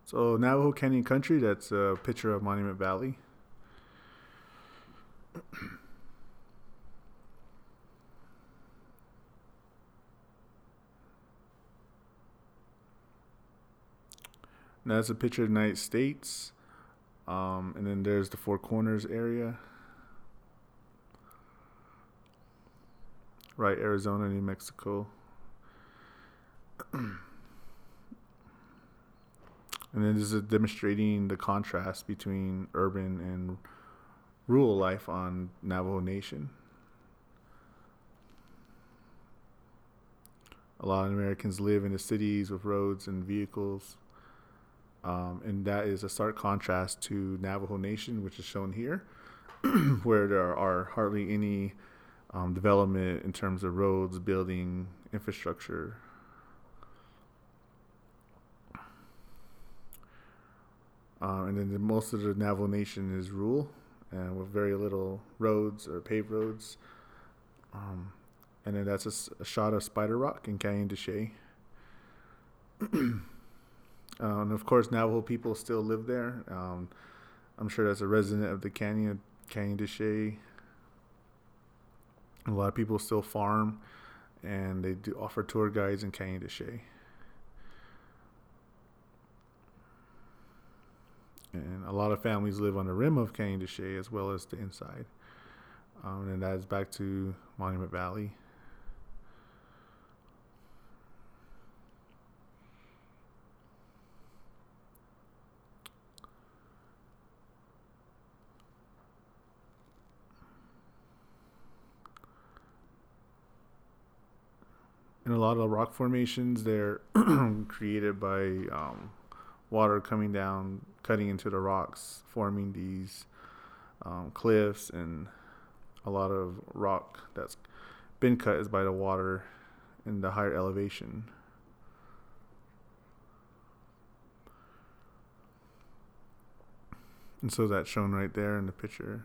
So Navajo Canyon Country, that's a picture of Monument Valley. And that's a picture of the United States. And then there's the Four Corners area. Right, Arizona, New Mexico. And then this is demonstrating the contrast between urban and rural life on Navajo Nation. A lot of Americans live in the cities with roads and vehicles. And that is a stark contrast to Navajo Nation, which is shown here, where there are hardly any development in terms of roads, building, infrastructure. And then most of the Navajo Nation is rural and with very little roads or paved roads. And then that's a shot of Spider Rock in Canyon de Chelly. And of course, Navajo people still live there. I'm sure that's a resident of the Canyon de Chelly. A lot of people still farm, and they do offer tour guides in Canyon de Chelly. And a lot of families live on the rim of Canyon de Chelly as well as the inside. And that is back to Monument Valley. And a lot of rock formations, they're created by water coming down, cutting into the rocks, forming these cliffs, and a lot of rock that's been cut is by the water in the higher elevation. And so that's shown right there in the picture.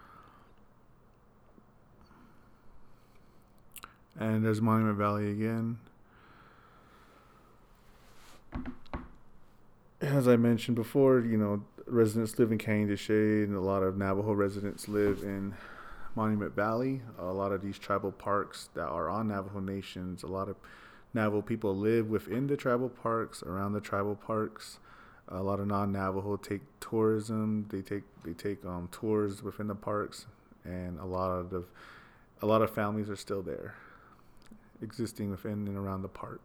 And there's Monument Valley again. As I mentioned before, residents live in Canyon de Chelly, and a lot of Navajo residents live in Monument Valley. A lot of these tribal parks that are on Navajo Nations, a lot of Navajo people live within the tribal parks, around the tribal parks. A lot of non-Navajo take tourism. They take tours within the parks, and a lot of families are still there, existing within and around the park.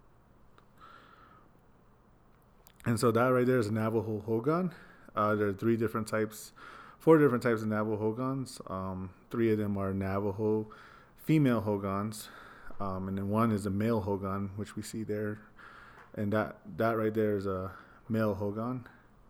And so that right there is a Navajo Hogan. There are four different types of Navajo Hogans. 3 of them are Navajo female Hogans, and then one is a male Hogan, which we see there. And that right there is a male Hogan.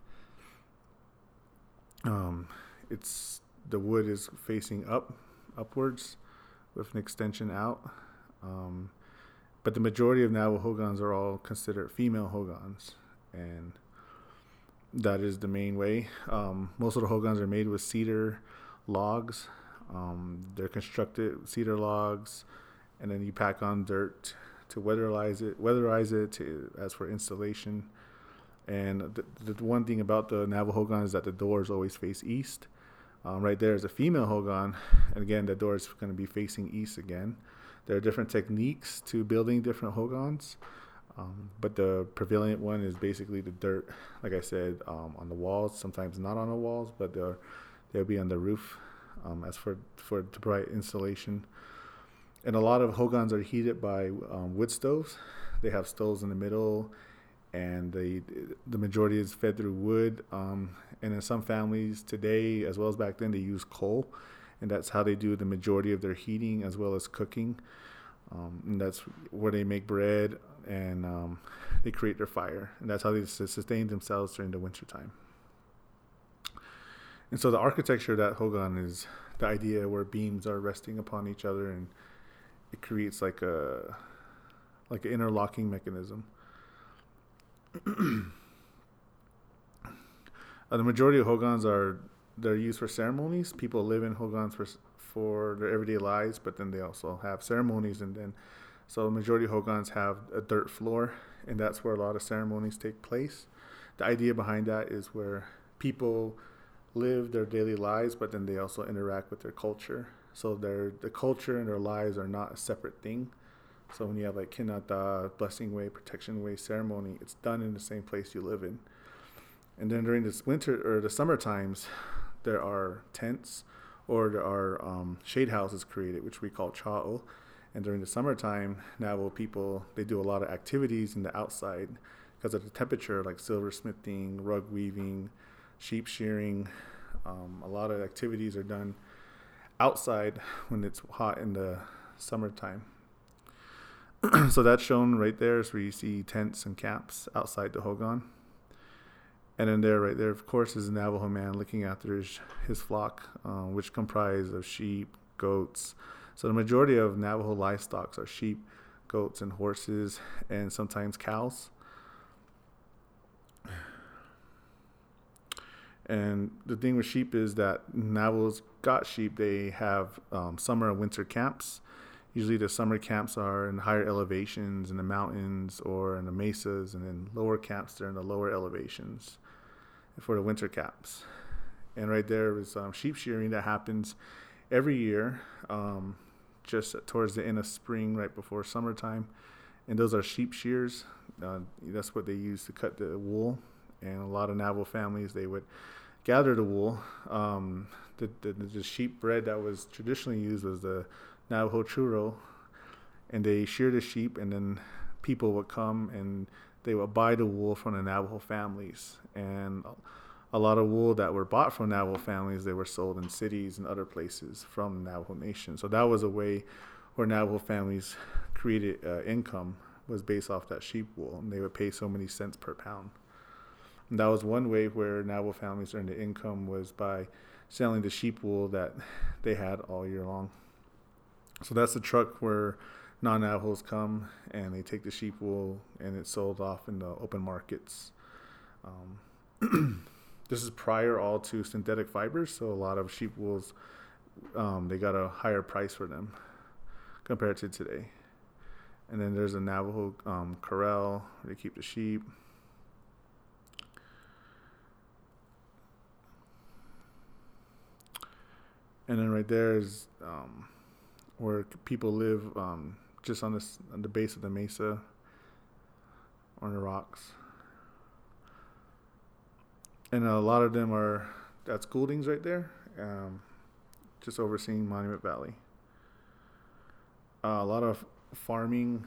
It's the wood is facing upwards, with an extension out. But the majority of Navajo Hogans are all considered female Hogans, and that is the main way. Most of the Hogans are made with cedar logs. They're constructed cedar logs, and then you pack on dirt to weatherize it as for installation. And the one thing about the Navajo Hogan is that the doors always face east. Right there is a female Hogan, and again, the door is going to be facing east again. There are different techniques to building different Hogans, but the prevalent one is basically the dirt, like I said, on the walls, sometimes not on the walls, but they'll be on the roof as for to provide insulation. And a lot of Hogans are heated by wood stoves. They have stoves in the middle, and the majority is fed through wood. And in some families today, as well as back then, they use coal, and that's how they do the majority of their heating as well as cooking. And that's where they make bread, and they create their fire, and that's how they sustain themselves during the wintertime. And so the architecture of that Hogan is the idea where beams are resting upon each other, and it creates like an interlocking mechanism. The majority of Hogans they're used for ceremonies. People live in Hogans for their everyday lives, but then they also have ceremonies, and then so the majority of Hogans have a dirt floor, and that's where a lot of ceremonies take place. the idea behind that is where people live their daily lives, but then they also interact with their culture. So the culture and their lives are not a separate thing. So when you have like Kinata, Blessing Way, Protection Way ceremony, it's done in the same place you live in. And then during this winter or the summer times, there are tents or there are shade houses created, which we call cha'o. And during the summertime, Navajo people, they do a lot of activities in the outside because of the temperature, like silversmithing, rug weaving, sheep shearing. A lot of activities are done outside when it's hot in the summertime. So that's shown right there. So you see tents and camps outside the Hogan. And then right there, of course, is a Navajo man looking after his flock, which comprise of sheep, goats. So the majority of Navajo livestock are sheep, goats, and horses, and sometimes cows. And the thing with sheep is that Navajos got sheep. They have summer and winter camps. Usually the summer camps are in higher elevations in the mountains or in the mesas, and then lower camps, they're in the lower elevations for the winter camps. And right there is sheep shearing that happens every year, just towards the end of spring, right before summertime. And those are sheep shears. That's what they use to cut the wool. And a lot of Navajo families, they would gather the wool. The sheep bread that was traditionally used was the Navajo churro, and they shear the sheep, and then people would come and they would buy the wool from the Navajo families. And a lot of wool that were bought from Navajo families, they were sold in cities and other places from the Navajo Nation. So that was a way where Navajo families created income, was based off that sheep wool, and they would pay so many cents per pound. And that was one way where Navajo families earned the income, was by selling the sheep wool that they had all year long. So that's the truck where non-Navajos come and they take the sheep wool and it's sold off in the open markets. This is prior all to synthetic fibers, so a lot of sheep wools, they got a higher price for them compared to today. And then there's a Navajo corral where they keep the sheep. And then right there is where people live, just on the base of the mesa or on the rocks. And a lot of them are, that's Gouldings right there, just overseeing Monument Valley. A lot of farming.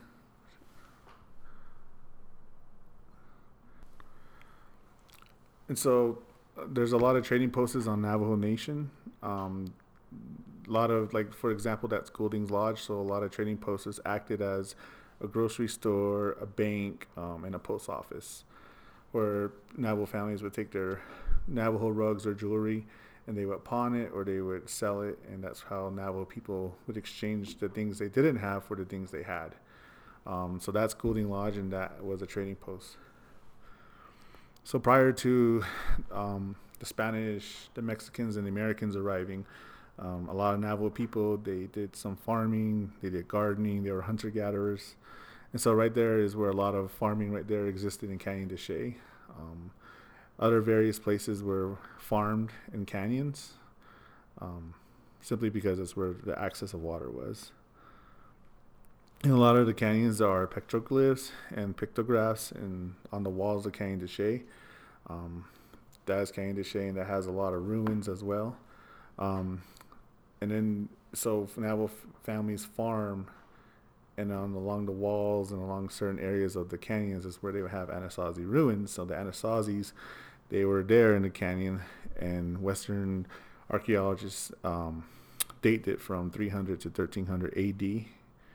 And so there's a lot of trading posts on Navajo Nation. A lot of, like, for example, that's Gouldings Lodge. So a lot of trading posts acted as a grocery store, a bank, and a post office, where Navajo families would take their Navajo rugs or jewelry and they would pawn it or they would sell it. And that's how Navajo people would exchange the things they didn't have for the things they had. So that's Goulding Lodge, and that was a trading post. So prior to the Spanish, the Mexicans, and the Americans arriving, a lot of Navajo people, they did some farming, they did gardening, they were hunter-gatherers. And so right there is where a lot of farming right there existed in Canyon de Chelly. Other various places were farmed in canyons, simply because that's where the access of water was. In a lot of the canyons there are petroglyphs and pictographs on the walls of Canyon de Chelly. That is Canyon de Chelly, and that has a lot of ruins as well. And then, so Navajo families farm, and along the walls and along certain areas of the canyons is where they would have Anasazi ruins. So the Anasazis, they were there in the canyon, and Western archaeologists date it from 300 to 1300 AD.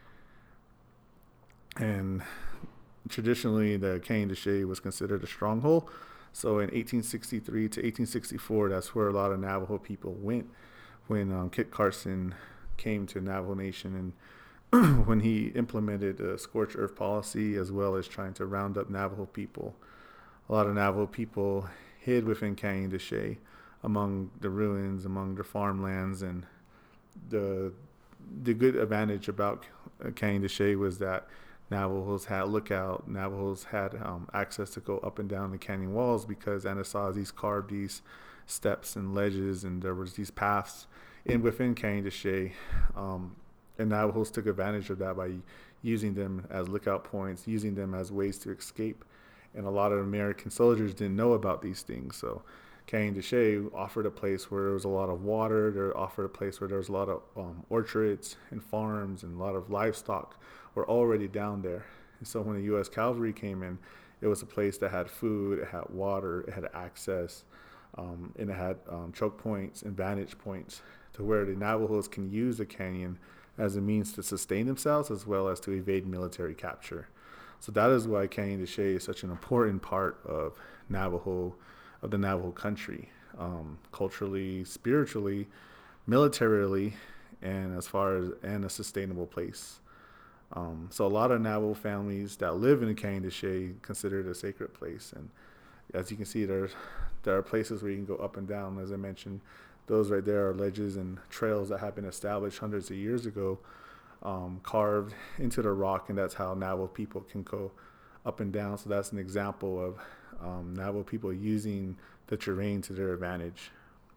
And traditionally, the Canyon de Chelly was considered a stronghold. So in 1863 to 1864, that's where a lot of Navajo people went when Kit Carson came to Navajo Nation, and when he implemented a scorched earth policy, as well as trying to round up Navajo people. A lot of Navajo people hid within Canyon de Chelly, among the ruins, among the farmlands. And the good advantage about Canyon de Chelly was that Navajos had lookout. Navajos had access to go up and down the canyon walls because Anasazis carved these steps and ledges, and there was these paths in within Canyon de Chelly. And Navajos took advantage of that by using them as lookout points, using them as ways to escape. And a lot of American soldiers didn't know about these things. So Canyon de Chelly offered a place where there was a lot of water. There offered a place where there was a lot of orchards and farms, and a lot of livestock were already down there. And so when the U.S. cavalry came in, it was a place that had food, it had water, it had access, and it had choke points and vantage points to where the Navajos can use the canyon as a means to sustain themselves as well as to evade military capture. So that is why Canyon de Chelly is such an important part of the Navajo country, culturally, spiritually, militarily, and a sustainable place. So a lot of Navajo families that live in the Canyon de Chelly consider it a sacred place. And as you can see, there are places where you can go up and down. As I mentioned, those right there are ledges and trails that have been established hundreds of years ago, carved into the rock, and that's how Navajo people can go up and down. So that's an example of Navajo people using the terrain to their advantage.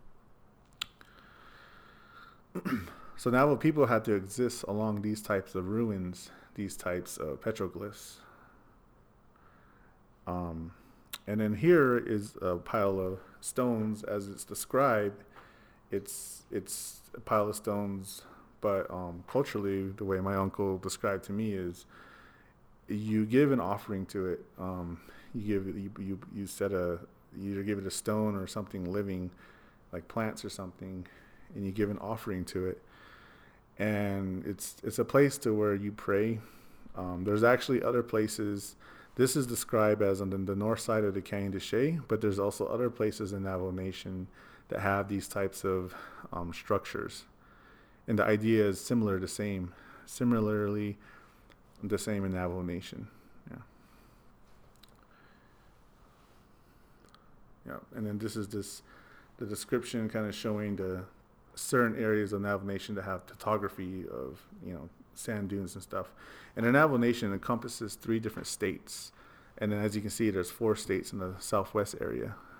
So Navajo people had to exist along these types of ruins, these types of petroglyphs. And then here is a pile of stones as it's described. It's a pile of stones, but culturally, the way my uncle described to me is, you give an offering to it. You either give it a stone or something living, like plants or something, and you give an offering to it. And it's a place to where you pray. There's actually other places. This is described as on the north side of the Canyon de Chelly, but there's also other places in Navajo Nation that have these types of structures. And the idea is similarly the same in Navajo Nation. Yeah. And then this is the description kind of showing the certain areas of Navajo Nation that have topography of, sand dunes and stuff. And the Navajo Nation encompasses 3 different states. And then as you can see, there's 4 states in the southwest area.